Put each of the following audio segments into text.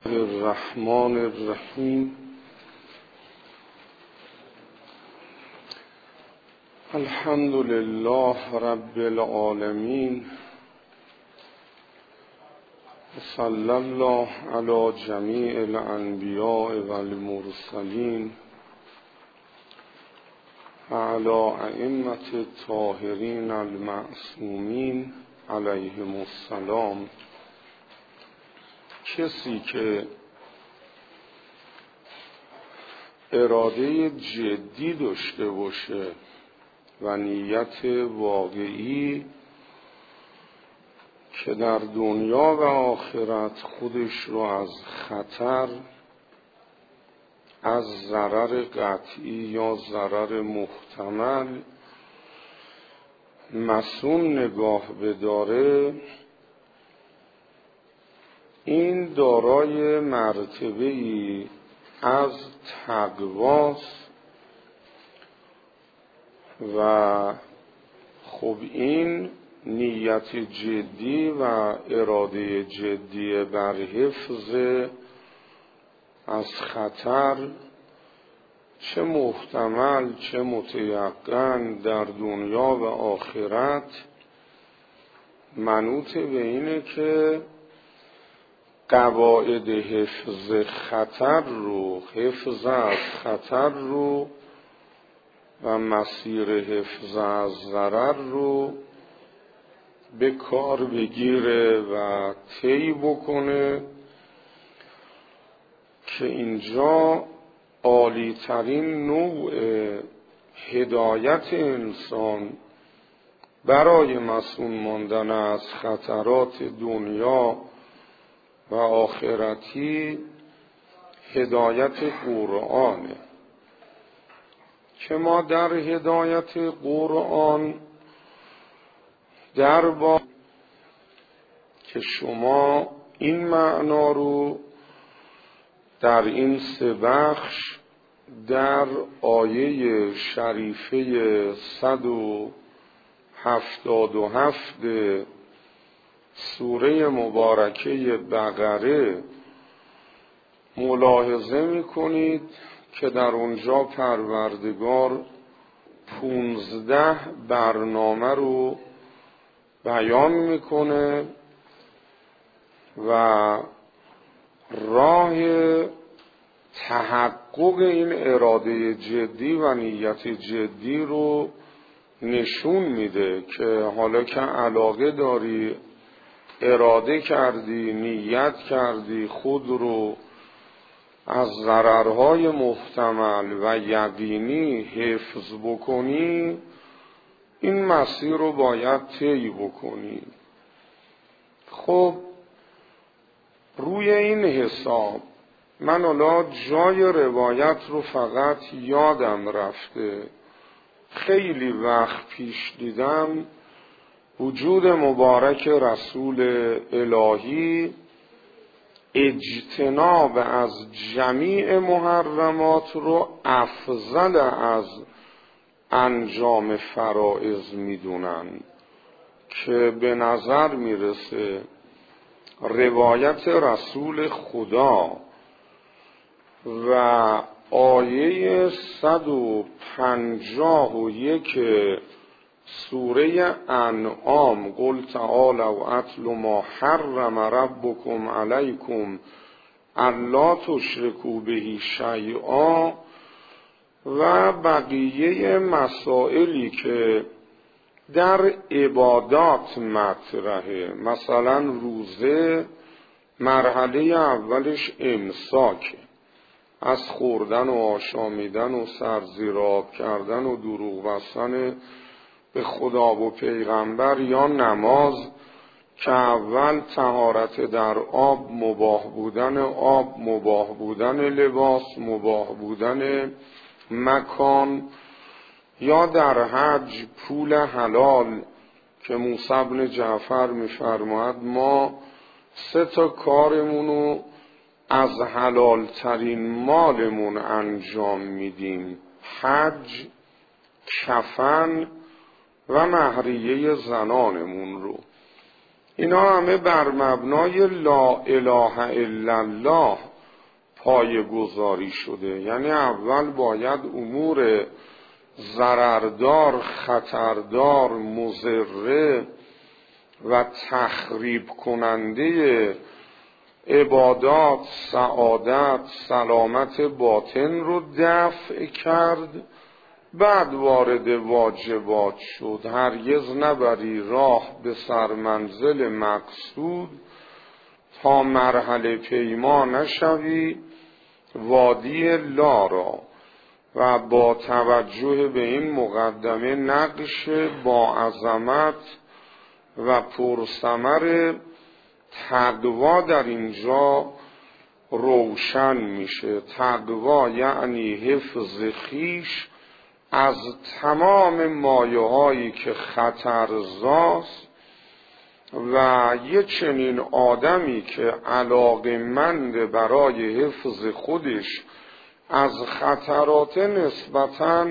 الرحمن الرحیم. الحمد لله رب العالمین، صلی الله علی جمیع الانبیاء والمرسلین علی ائمة الطاهرین المعصومین علیهم السلام. کسی که اراده جدی داشته باشه و نیت واقعی که در دنیا و آخرت خودش رو از خطر، از ضرر قطعی یا ضرر محتمل مصون نگاه بداره، این دارای مرتبه‌ای از تقواست و خب این نیت جدی و اراده جدی بر حفظ از خطر، چه محتمل چه متیقن، در دنیا و آخرت منوط به اینه که قواعد حفظ خطر رو، حفظ از خطر رو و مسیر حفظ از ضرر رو به کار بگیره و طی بکنه که اینجا عالی ترین نوع هدایت انسان برای مصون ماندن از خطرات دنیا و آخرتی هدایت قرآنه که ما در هدایت قرآن در با که شما این معنا رو در این 3 بخش در آیه شریفه 177 سوره مبارکه بقره ملاحظه می‌کنید که در اونجا پروردگار 15 برنامه رو بیان میکنه و راه تحقق این اراده جدی و نیت جدی رو نشون میده که حالا که علاقه داری، اراده کردی، نیت کردی خود رو از ضررهای محتمل و یقینی حفظ بکنی، این مسیر رو باید طی بکنی. خب روی این حساب من حالا جای روایت رو فقط یادم رفته، خیلی وقت پیش دیدم وجود مبارک رسول الهی اجتناب از جمیع محرمات رو افضل از انجام فرائض میدونن که به نظر میرسه روایت رسول خدا و آیه 151 سوره انعام قل تعالوا اتل ما حرم ربکم علیکم الا تشرکوا به شیئا و بقیه مسائلی که در عبادات مطرحه، مثلا روزه مرحله اولش امساکه، از خوردن و آشامیدن و سرزیراب کردن و دروغ بستن به خدا و پیغمبر، یا نماز که اول طهارت در آب، مباح بودن آب، مباح بودن لباس، مباح بودن مکان، یا در حج پول حلال که موسی بن جعفر می‌فرماید ما 3 کارمونو از حلال ترین مالمون انجام میدیم: حج، کفن و مهریه زنانمون رو. اینا همه بر مبنای لا اله الا الله پایه‌گذاری شده. یعنی اول باید امور ضرردار، خطردار، مضر و تخریب کننده عبادات، سعادت، سلامت باطن رو دفع کرد، بعد وارد واجبات شد. هرگز نبری راه به سرمنزل مقصود تا مرحله پیما نشوی وادی لا را. و با توجه به این مقدمه نقش با عظمت و پرثمر تقوا در اینجا روشن میشه. تقوا یعنی حفظ خویش از تمام مایه‌هایی که خطرزاست و یه چنین آدمی که علاقه‌مند برای حفظ خودش از خطرات نسبتاً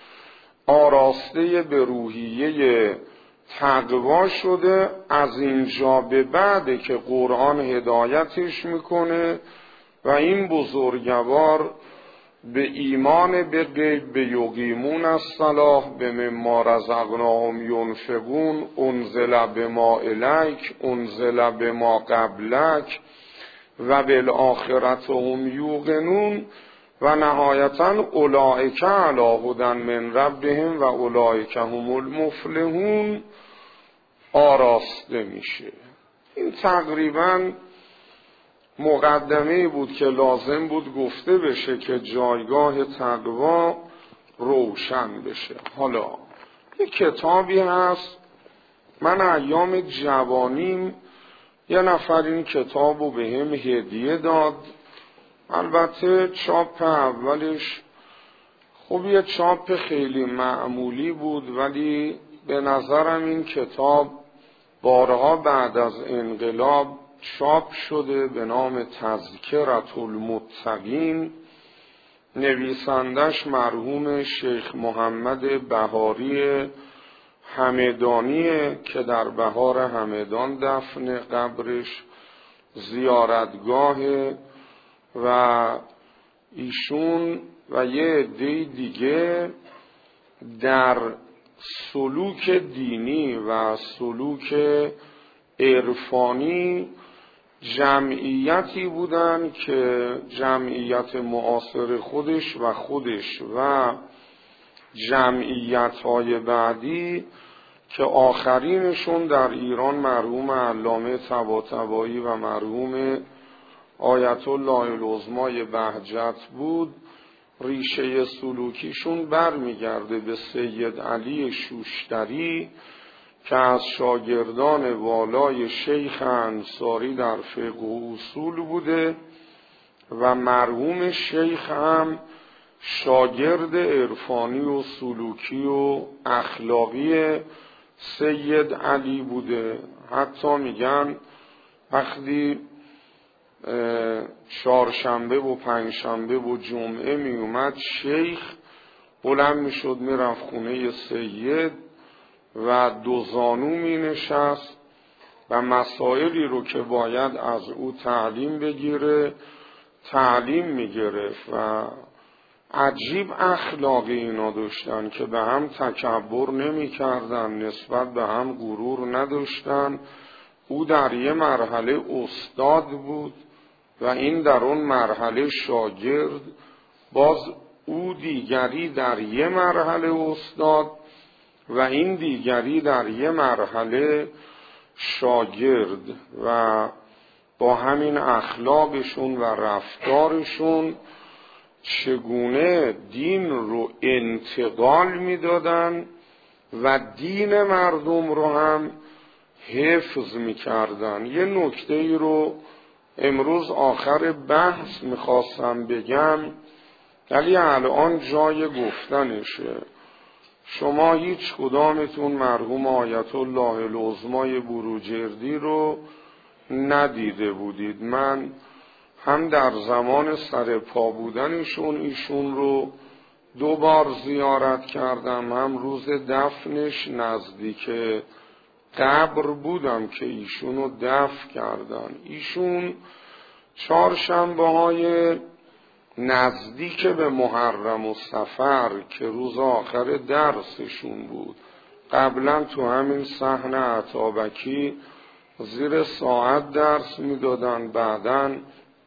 آراسته به روحیه تقوا شده، از اینجا به بعد که قرآن هدایتش میکنه و این بزرگوار به ایمان به غیب، به یقیمون الصلاة، به مما رزقناهم ینفقون، انزل بما الیک، انزل بما قبلک و بالآخرة هم یوقنون و نهایتا اولئک علی هدی من ربهم و اولئک هم المفلحون آراسته میشه. این تقریباً مقدمه بود که لازم بود گفته بشه که جایگاه تقوا روشن بشه. حالا یک کتابی هست، من ایام جوانیم یه نفر این کتابو به هم هدیه داد. البته چاپ اولش خب یه چاپ خیلی معمولی بود، ولی به نظرم این کتاب بارها بعد از انقلاب چاپ شده به نام تذکرة المتقین. نویسندش مرحوم شیخ محمد بهاری همدانیه که در بهار همدان دفن، قبرش زیارتگاه و ایشون و یه عده دیگه در سلوک دینی و سلوک عرفانی جمعیتی بودن که جمعیت معاصر خودش و جمعیت‌های بعدی که آخرینشون در ایران مرحوم علامه طباطبایی و مرحوم آیت الله العظمای بهجت بود، ریشه سلوکیشون برمیگرده به سید علی شوشتری که از شاگردان والای شیخ انصاری در فقه و اصول بوده و مرحوم شیخ هم شاگرد عرفانی و سلوکی و اخلاقی سید علی بوده. حتی میگن وقتی چهارشنبه و پنجشنبه و جمعه می اومد، شیخ بلند می شد می رفت خونه سید و دو زانو می نشست و مسائلی رو که باید از او تعلیم بگیره تعلیم می گرفت. و عجیب اخلاقی اینا داشتن که به هم تکبر نمی کردن، نسبت به هم غرور نداشتن. او در یه مرحله استاد بود و این در اون مرحله شاگرد، باز او دیگری در یه مرحله استاد و این دیگری در یه مرحله شاگرد و با همین اخلاقشون و رفتارشون چگونه دین رو انتقال میدادن و دین مردم رو هم حفظ میکردن. یه نکته ای رو امروز آخر بحث میخواستم بگم ولی الان جای گفتنشه. شما هیچ کدامتون مرحوم آیت الله العظمای بروجردی رو ندیده بودید. من هم در زمان سر پا بودنشون ایشون رو 2 بار زیارت کردم، هم روز دفنش نزدیک قبر بودم که ایشونو دفن کردن. ایشون چهارشنبه‌های نزدیک به محرم و صفر که روز آخر درسشون بود، قبلا تو همین صحن عطابکی زیر ساعت درس میدادن. بعدن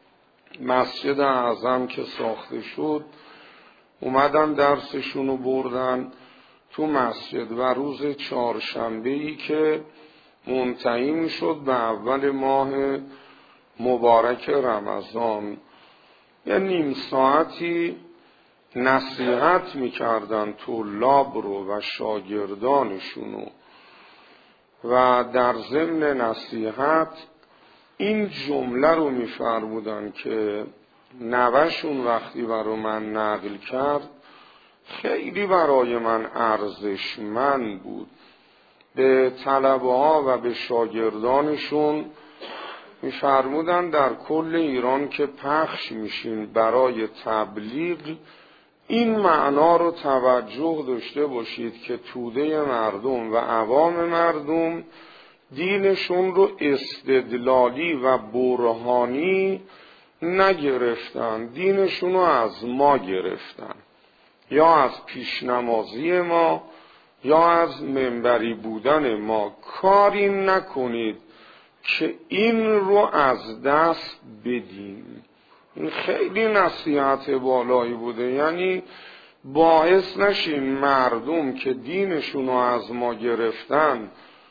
مسجد اعظم که ساخته شد اومدن درسشونو بردن تو مسجد و روز چهارشنبه‌ای که منتهی میشد به اول ماه مبارک رمضان، یه نیم ساعتی نصیحت میکردن طلاب رو و شاگردانشونو و در ضمن نصیحت این جمله رو میفرمودن که نوه‌شون وقتی برای من نقل کرد خیلی برای من ارزشمند بود. به طلبه ها و به شاگردانشون میفرمودن در کل ایران که پخش میشین برای تبلیغ این معنا رو توجه داشته باشید که توده مردم و عوام مردم دینشون رو استدلالی و برهانی نگرفتن، دینشون رو از ما گرفتن، یا از پیشنمازی ما یا از منبری بودن ما. کاری نکنید که این رو از دست بدین. این خیلی نصیحت بالایی بوده، یعنی باعث نشین مردم که دینشون رو از ما گرفتن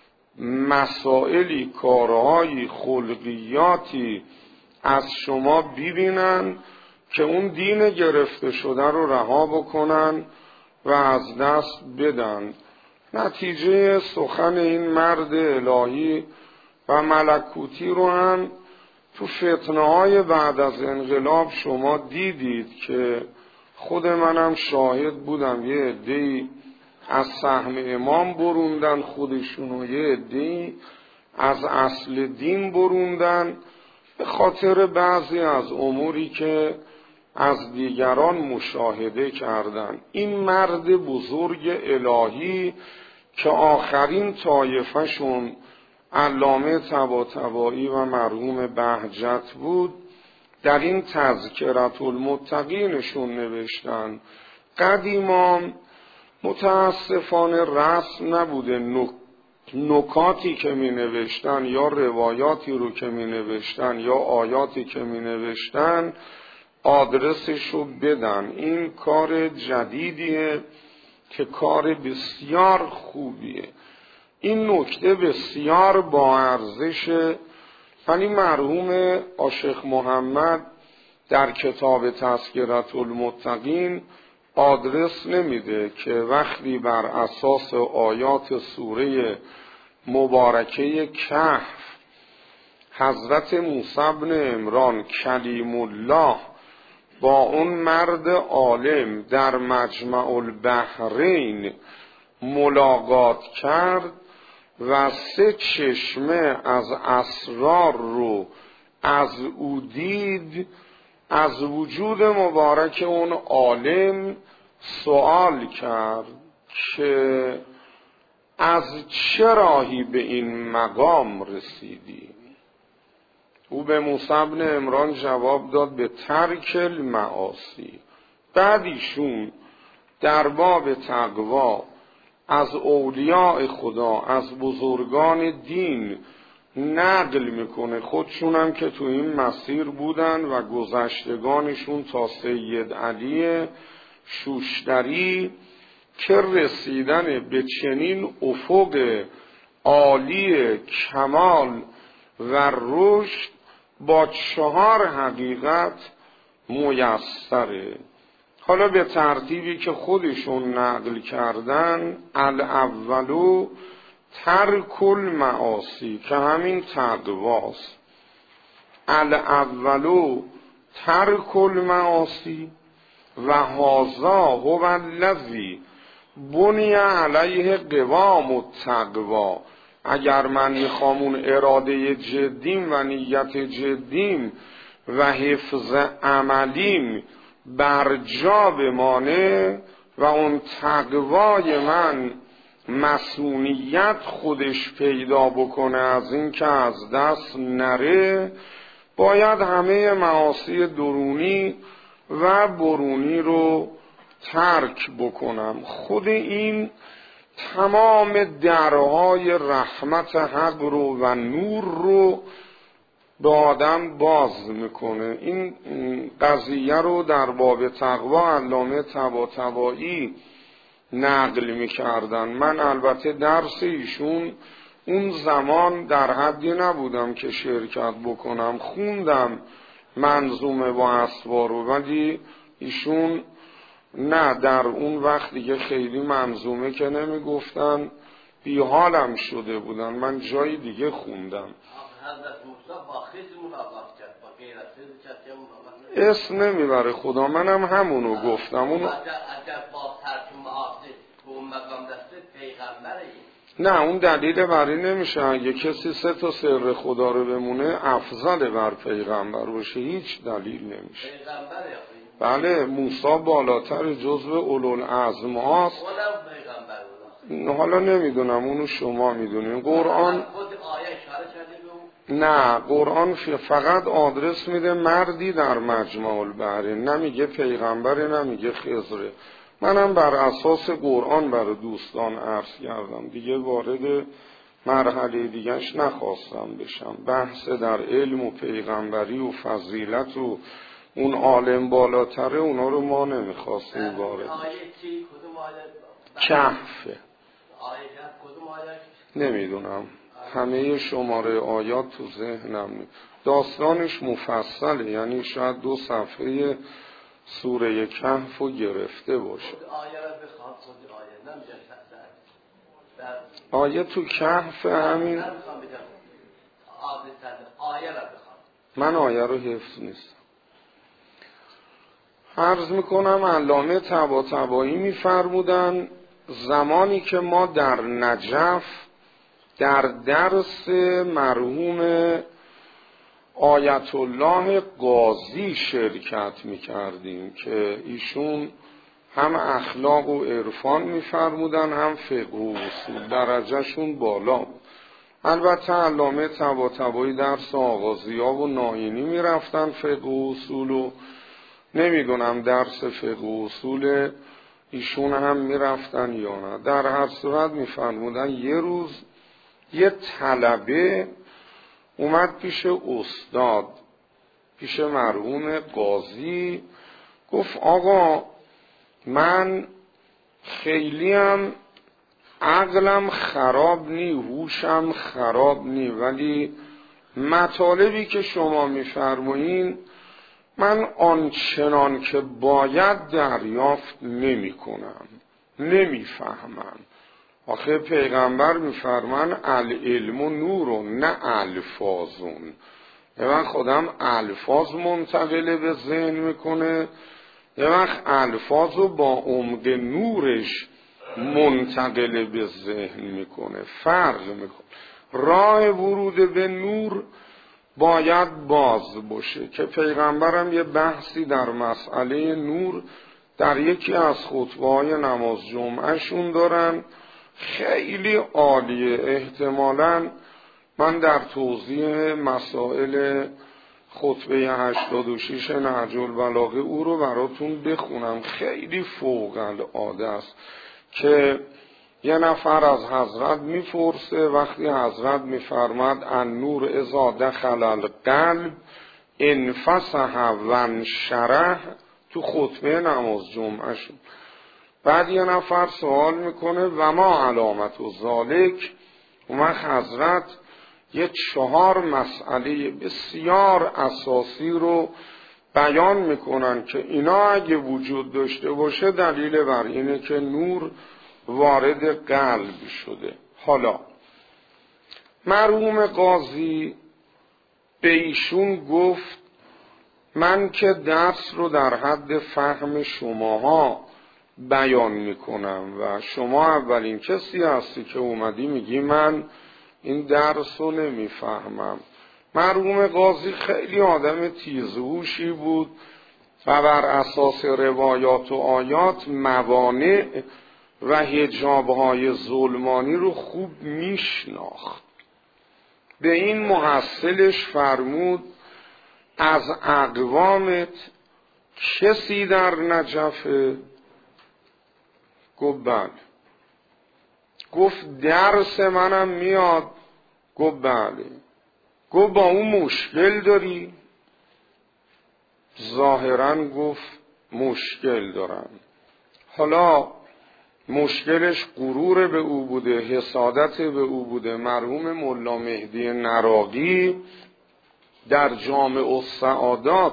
مسائلی، کارهایی، خلقیاتی از شما ببینن که اون دین گرفته شده رو رها بکنن و از دست بدن. نتیجه سخن این مرد الهی و ملکوتی رو هم تو فتنه‌های بعد از انقلاب شما دیدید که خود منم شاهد بودم. یه عده‌ای از سهم امام بروندن خودشونو، یه عده‌ای از اصل دین بروندن به خاطر بعضی از اموری که از دیگران مشاهده کردن. این مرد بزرگ الهی که آخرین طایفه‌شون علامه طباطبایی و مرحوم بهجت بود، در این تذکرة المتقینشون نوشتن قدیما متاسفانه رسم نبوده نکاتی که می نوشتن یا روایاتی رو که می نوشتن یا آیاتی که می نوشتن آدرسش رو بدن. این کار جدیدیه که کار بسیار خوبیه. این نکته بسیار با ارزشه. ولی مرحوم عاشق محمد در کتاب تذکرة المتقین آدرس نمیده که وقتی بر اساس آیات سوره مبارکه کهف حضرت موسی بن عمران کلیم الله با اون مرد عالم در مجمع البحرین ملاقات کرد و 3 چشمه از اسرار رو از او دید، از وجود مبارک اون عالم سوال کرد که از چه راهی به این مقام رسیدی؟ او به موسی بن عمران جواب داد به ترک المعاصی. بعد ایشون در باب تقوا از اولیاء خدا، از بزرگان دین نقل میکنه، خودشونم که تو این مسیر بودن و گذشتگانشون تا سید علی شوشتری که رسیدن به چنین افق عالی کمال و رشد با 4 حقیقت میسره. حالا به ترتیبی که خودشون نقل کردن، الاولو ترک المعاصی که همین تقواست. الاولو ترک المعاصی و هذا هو الذی بنی علیه قوام التقوا. اگر من میخوام اون اراده جدیم و نیت جدیم و حفظ عملیم بر جا بمانه و اون تقوای من مسئولیت خودش پیدا بکنه از این که از دست نره، باید همه معاصی درونی و برونی رو ترک بکنم. خود این تمام درهای رحمت حق رو و نور رو به آدم باز میکنه. این قضیه رو در باب تقوا علامه طباطبایی نقل میکردن. من البته درس ایشون اون زمان در حدی نبودم که شرکت بکنم، خوندم منظومه با اسوار رو، ولی ایشون نه، در اون وقت دیگه خیلی منظومه که نمیگفتن، بیحالم شده بودن. من جای دیگه خوندم. اسم نمیبره خدا، منم همونو گفتم. اونو نه، اون دلیل بری نمیشه. اگه کسی 3 تا سر خدا رو بمونه افضل بر پیغمبر باشه، هیچ دلیل نمیشه. بله، موسی بالاتر جزو اولوالعزم هاست. حالا نمیدونم، اونو شما میدونین. قرآن نه، قرآن فقط آدرس میده مردی در مجمع البحرین، نمیگه پیغمبره، نمیگه خضره. منم بر اساس قرآن برای دوستان عرض کردم، دیگه وارد مرحله دیگهش نخواستم بشم. بحث در علم و پیغمبری و فضیلت و اون عالم بالاتره، اونا رو ما نمیخواستیم وارد. کهفه نمیدونم، همه شماره آیات تو ذهنم نیست. داستانش مفصله، یعنی شاید 2 صفحه سوره کهف رو گرفته باشه. آیه تو کهف همین. من آیه رو حفظ نیستم. عرض میکنم علامه طباطبایی میفرمودن زمانی که ما در نجف در درس مرحوم آیت الله قاضی شرکت میکردیم که ایشون هم اخلاق و عرفان میفرمودن، هم فقه و اصول، درجهشون بالا بود. البته علامه طباطبایی درس آغازی‌ها و ناینی میرفتن فقه و اصول، و نمیدونم درس فقه و اصول ایشون هم میرفتن یا نه. در هر صورت میفرمودن یه روز یه طلبه اومد پیش استاد، پیش مرحوم قاضی، گفت آقا من خیلی هم عقلم خراب نی، هوشم خراب نی، ولی مطالبی که شما میفرمایین من آنچنان که باید دریافت نمی کنم، نمیفهمم. آخه پیغمبر میفرمان العلم و نورون نه الفاظون. یه وقت خودم الفاظ منتقل به ذهن میکنه، یه وقت الفاظ رو با عمق نورش منتقل به ذهن میکنه، فرق میکنه. راه ورود به نور باید باز باشه که پیغمبرم یه بحثی در مسئله نور در یکی از خطبه‌های نماز جمعهشون دارن، خیلی عالیه. احتمالاً من در توضیح مسائل خطبه 86 نهج البلاغه او رو براتون بخونم. خیلی فوق العاده است که یه نفر از حضرت میپرسه، وقتی حضرت میفرماد النور اذا دخل القلب انفسح و انشرح، تو خطبه نماز جمعه شد. بعد یه نفر سوال میکنه و ما علامت و ذالک، اون حضرت یه 4 مسئله بسیار اساسی رو بیان میکنن که اینا اگه وجود داشته باشه دلیل بر اینه که نور وارد قلب شده. حالا مرحوم قاضی به ایشون گفت من که درس رو در حد فهم شماها بیان میکنم و شما اولین کسی هستی که اومدی میگی من این درس رو نمیفهمم. مرحوم قاضی خیلی آدم تیزهوشی بود و بر اساس روایات و آیات موانع و حجابهای ظلمانی رو خوب میشناخت. به این محصلش فرمود از اقوامت کسی در نجفه؟ گفت بله. گفت درس منم میاد؟ گفت بله. گفت با اون مشکل داری؟ ظاهرا گفت مشکل دارم. حالا مشکلش غرور به او بوده، حسادت به او بوده. مرحوم ملا مهدی نراقی در جامع السعادات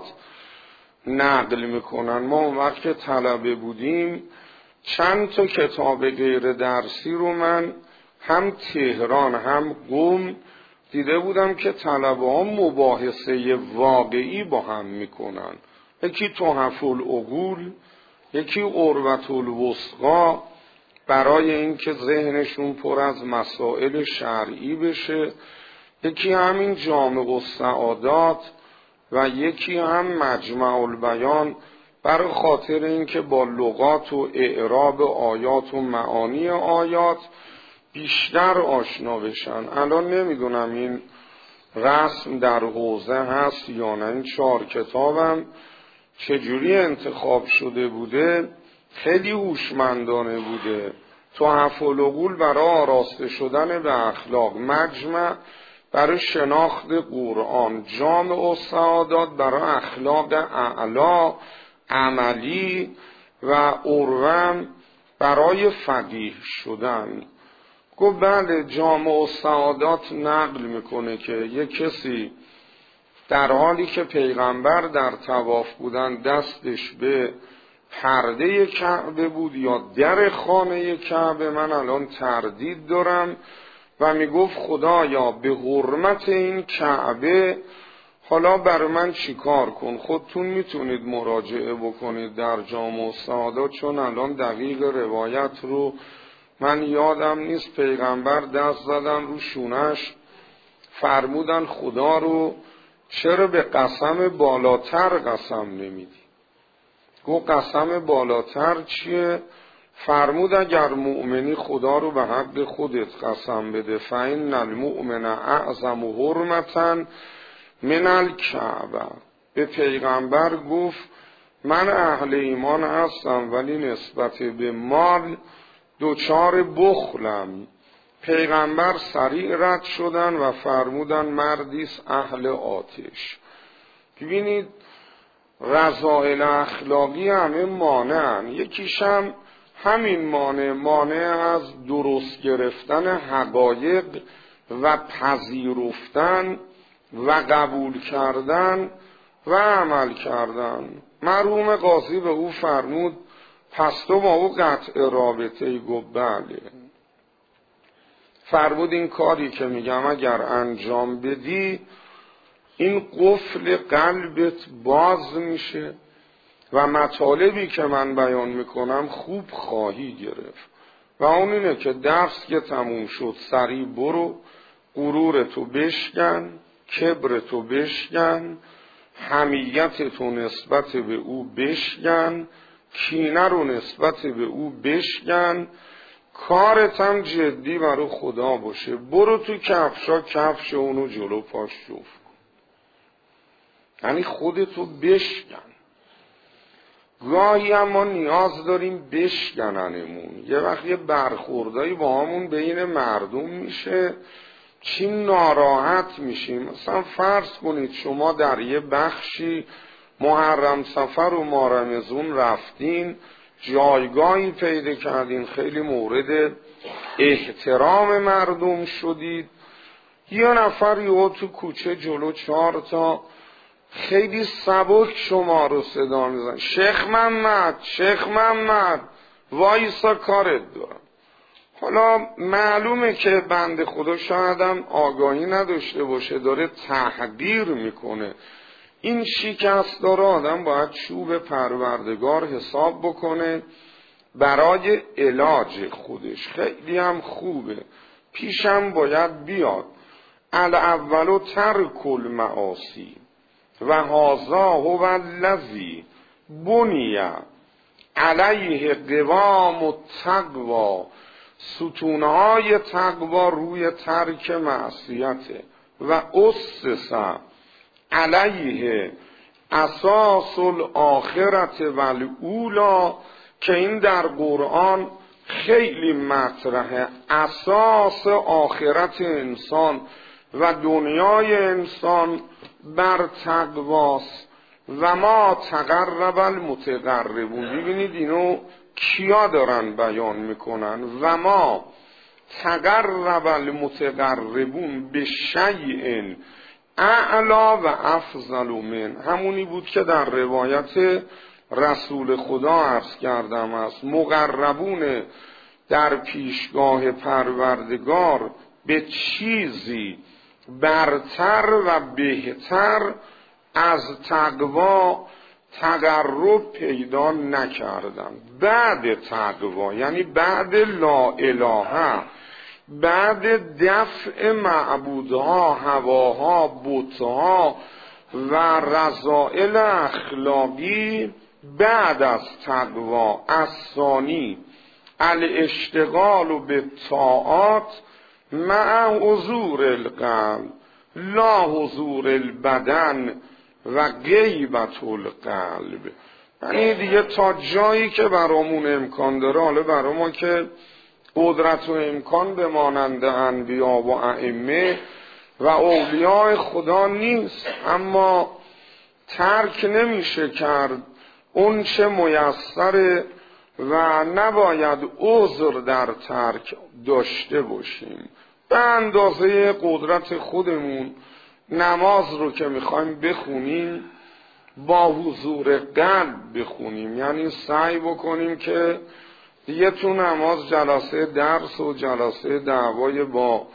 نقل میکنن. ما اون وقت که طلبه بودیم چند تا کتاب غیر درسی رو من هم تهران هم قم دیده بودم که طلبه ها مباحثه واقعی با هم میکنن. یکی تحف العقول، یکی عروة الوثقی، برای اینکه ذهنشون پر از مسائل شرعی بشه. یکی همین جامع السعادات و یکی هم مجمع البیان، برای خاطر اینکه با لغات و اعراب آیات و معانی آیات بیشتر آشنا بشن. الان نمیدونم این رسم در حوزه هست یا نه. این 4 کتابم چجوری انتخاب شده بوده، خیلی هوشمندانه بوده. تحف العقول برای آراسته شدن به اخلاق، مجمع برای شناخت قرآن، جامع السعادات برای اخلاق اعلا عملی و عروة برای فقیه شدن. گفت بله. جامع السعادات نقل میکنه که یک کسی در حالی که پیغمبر در طواف بودن دستش به پرده کعبه بود یا در خانه کعبه، من الان تردید دارم، و میگفت خدایا به حرمت این کعبه حالا برای من چیکار کن. خودتون میتونید مراجعه بکنید در جامع السعادات، چون الان دقیق روایت رو من یادم نیست. پیغمبر دست زدن رو شونش، فرمودن خدا رو چرا به قسم بالاتر قسم نمیدی؟ گفت قسم بالاتر چیه؟ فرمود اگر مؤمنی خدا رو به حق خودت قسم بده، فإن المؤمن اعظم حرمة من الکعبه. به پیغمبر گفت من اهل ایمان هستم ولی نسبت به مال دوچار بخلم. پیغمبر سریع رد شدن و فرمودن مردیس اهل آتش. ببینید رذائل اخلاقی همه مانعن. یکیشم همین مانع از درست گرفتن حقایق و پذیرفتن و قبول کردن و عمل کردن. مرحوم قاضی به او فرمود پس تو با او قطع رابطه؟ گفت بله. فرمود این کاری که میگم اگر انجام بدی این قفل قلبت باز میشه و مطالبی که من بیان میکنم خوب خواهی گرفت. و اون اینه که درس که تموم شد سریع برو، غرورتو بشکن، کبرتو بشکن، حمیتتو نسبت به او بشکن، کینه رو نسبت به او بشکن، کارت هم جدی برای خدا باشه. برو تو کفشا کفش اونو جلو پاش جفت کن، یعنی خودتو بشکن. گاهی هم ما نیاز داریم بشکننمون. یه وقت یه برخوردایی با همون بین مردم میشه، چی ناراحت میشیم. مثلا فرض کنید شما در یه بخشی محرم سفر و مارمزون رفتین، جایگاهی پیدا کردین، خیلی مورد احترام مردم شدید. یه نفر یهو تو کوچه جلو 4 تا خیلی سبک شما رو صدا میزن، شیخ محمد وایسا کارت دارم. حالا معلومه که بنده خدا شایدم آگاهی نداشته باشه، داره تحقیر میکنه. این شکست داره آدم باید چوب پروردگار حساب بکنه برای علاج خودش. خیلی هم خوبه، پیشم باید بیاد الاول ترک المعاصی و هذا هو الذی بنی علیه قوام التقوا، ستونهای تقوا روی ترک معصیته. و اسس علیه اساس الاخرت والاولی، که این در قرآن خیلی مطرحه. اساس آخرت انسان و دنیای انسان بر تقواست. و ما تقرب المتقربون. ببینید اینو کیا دارن بیان میکنن؟ و ما تقرب المتقربون به شیء اعلا و افضل من. همونی بود که در روایت رسول خدا عرض کردم است. مقربون در پیشگاه پروردگار به چیزی برتر و بهتر از تقوا تقرب پیدا نکردن. بعد تقوا یعنی بعد لا اله، بعد دفع معبودها، هواها، بتها و رذائل اخلاقی، بعد از تقوا الثانی الاشتغال بالطاعات مع حضور القلب لا حضور البدن و غیبت القلب. یعنی دیگه تا جایی که برامون امکان داره، حالا برای ما که قدرت و امکان به مانند انبیا و ائمه و اولیاء خدا نیست، اما ترک نمیشه کرد اون چه میسره و نباید عذر در ترک داشته باشیم. به اندازه قدرت خودمون نماز رو که میخوایم بخونیم با حضور قلب بخونیم، یعنی سعی بکنیم که دیگه تو نماز جلسه درس و جلسه دعوای با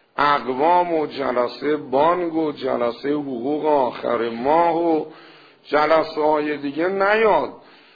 اقوام و جلسه بانگ و جلسه حقوق آخر ماه و جلسه های دیگه نیاد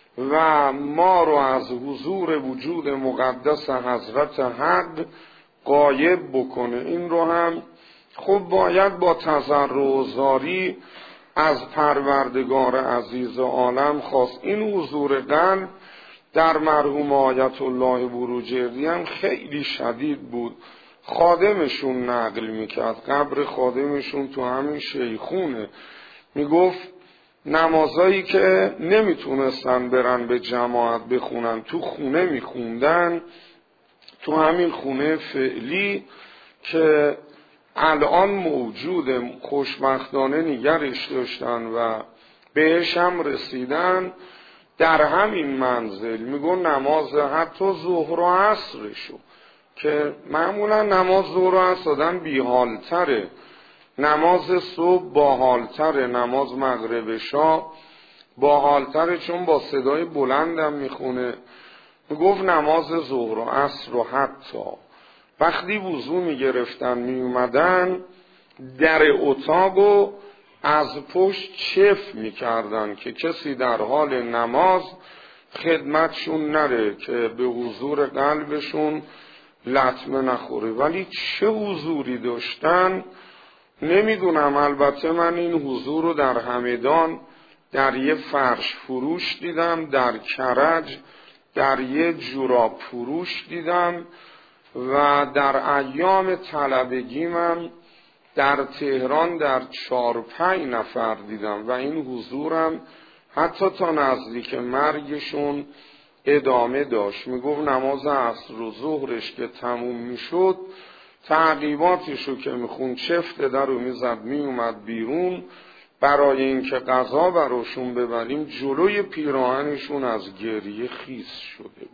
و ما رو از حضور وجود مقدس حضرت حق غایب بکنه. این رو هم خب باید با تضرع و زاری از پروردگار عزیز عالم خواست. این حضور قلب در مرحوم آیت الله بروجردی هم خیلی شدید بود. خادمشون نقل میکرد، قبر خادمشون تو همین شیخونه، میگفت نمازایی که نمیتونستن برن به جماعت بخونن تو خونه میخوندن، تو همین خونه فعلی که الان موجود خوشبختانه نگرش داشتن و بهش هم رسیدن، در همین منزل میگن نماز حتی ظهر و عصرشو که معمولا نماز ظهر و عصر آدم بیحالتره، نماز صبح باحالتره، نماز مغرب شا باحالتره چون با صدای بلندم میخونه. میگفت نماز ظهر و عصر و حتی وقتی وضو میگرفتن میومدن در اتاقو از پشت چف میکردن که کسی در حال نماز خدمتشون نره که به حضور قلبشون لطمه نخوره. ولی چه حضوری داشتن نمیدونم. البته من این حضور رو در همدان در یه فرش فروش دیدم، در کرج در یه جوراب فروش دیدم و در ایام طلبگی من در تهران در 4-5 نفر دیدم و این حضورم حتی تا نزدیک مرگشون ادامه داشت. میگفت نماز عصر و ظهرش که تموم میشد تعقیباتشو که میخون چفت در رو میزد میومد بیرون برای اینکه غذا براشون ببریم، جلوی پیراهنشون از گریه خیس شده بود.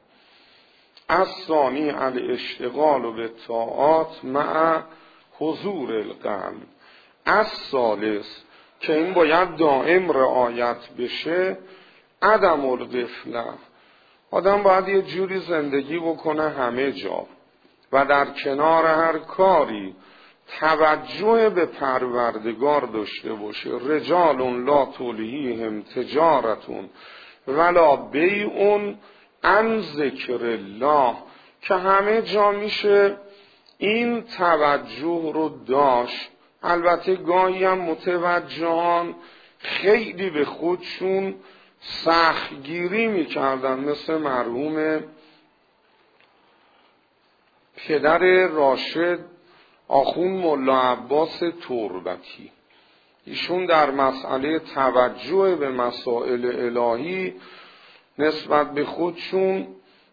از ثانی الاشتغال و به طاعات مع حضور القلب. از ثالث که این باید دائم رعایت بشه عدم الغفله. آدم باید یه جوری زندگی بکنه همه جا و در کنار هر کاری توجه به پروردگار داشته باشه. رجال لا تلهیهم تجارتون ولا بیع عن ذکر الله، که همه جا میشه این توجه رو داشت. البته گاهی هم متوجهان خیلی به خودشون سختگیری میکردن، مثل مرحوم پدر راشد آخوند ملا عباس تربتی. ایشون در مسئله توجه به مسائل الهی نسبت به خودشون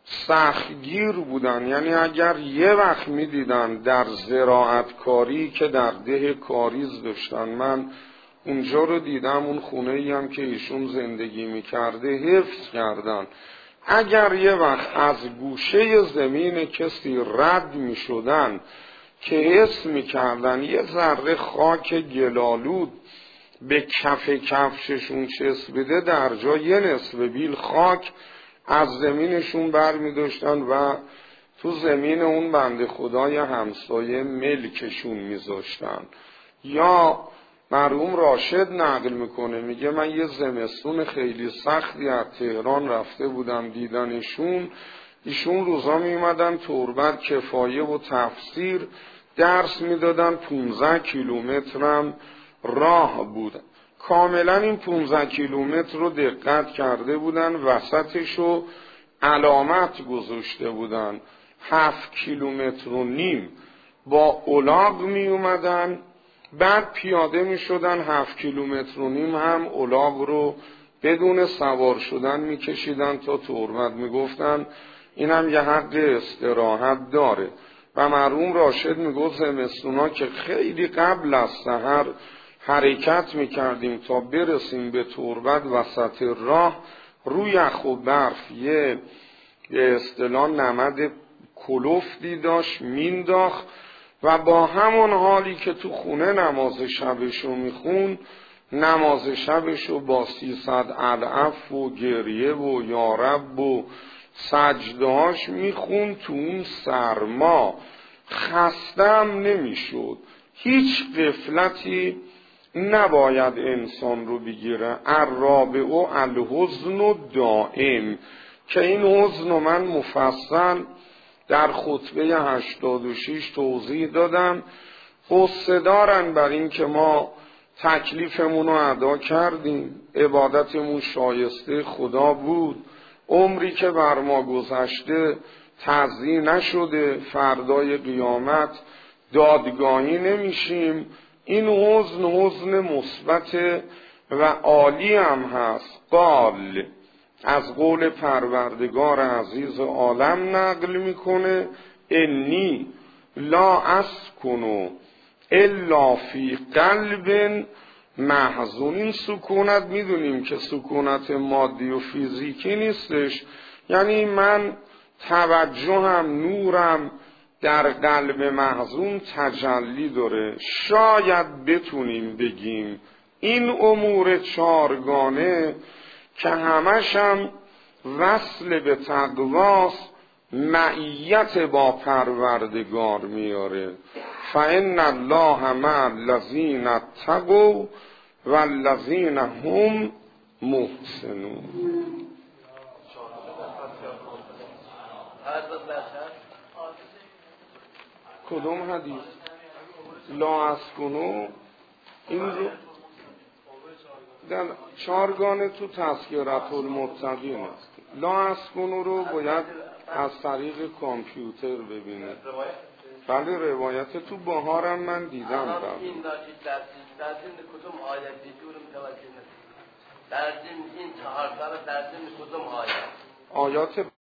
سختگیر بودن. یعنی اگر یه وقت میدیدن در زراعتکاری که در ده کاریز داشتن، من اونجا رو دیدم، اون خونه‌ای هم که ایشون زندگی میکرده حفظ کردن، اگر یه وقت از گوشه زمین کسی رد میشدن که حس میکردن یه ذره خاک گلالود به کف کفششون چسبیده، در جا یه نصف بیل خاک از زمینشون بر می داشتن و تو زمین اون بنده خدای همسایه ملکشون می زاشتن. یا مرحوم راشد نقل میکنه، میگه من یه زمستون خیلی سختی از تهران رفته بودم دیدنشون، ایشون روزا می اومدن تربت کفایه و تفسیر درس میدادن، 15 کیلومترم راه بود. کاملا این 15 کیلومتر رو دقت کرده بودن، وسطشو علامت گذاشته بودن. 7 کیلومتر و نیم با الاغ می اومدن، بعد پیاده می شدن 7 کیلومتر و نیم هم الاغ رو بدون سوار شدن می کشیدن تا تربت. می گفتن اینم یه حق استراحت داره. و مرحوم راشد می گفت زمستونا که خیلی قبل از سحر حرکت می کردیم تا برسیم به تربت، وسط راه روی یخ و برف یه به اصطلاح نمد کلفتی داشت مینداخت و با همون حالی که تو خونه نماز شبشو میخون، نماز شبشو با 300 العف و گریه و یارب و سجدهاش میخون. تو اون سرما خستم نمیشد. هیچ غفلتی نباید انسان رو بگیره. الرابع الحزن دائم، که این حزن رو من مفصل در خطبه 86 توضیح دادم. غصه دارن بر این که ما تکلیفمون رو ادا کردیم، عبادتمون شایسته خدا بود، عمری که بر ما گذشته تضییع نشده، فردای قیامت دادگاهی نمیشیم. این حزن مثبت و عالی هم هست. قال، از قول پروردگار عزیز عالم نقل میکنه، انی لا اسکنو الا فی قلب محزون. این سکونت میدونیم که سکونت مادی و فیزیکی نیستش، یعنی من توجهم، نورم در قلب محزون تجلی داره. شاید بتونیم بگیم این امور چارگانه که همشم وصل به تقواست، معیت با پروردگار میاره. فإن الله مع الذین اتقوا والذین هم محسنون. کدوم حدیث؟ لا اسکنو، این رو در چارگانه تو تذکرة المتقین است. لا اسکنو رو باید از طریق کامپیوتر ببینه. بله روایت تو بهارم من دیدم. این در ضمن کدوم آیه دیدور متوجه نشد؟ در ضمن این 4 تا در ضمن کدوم آیه؟ آیات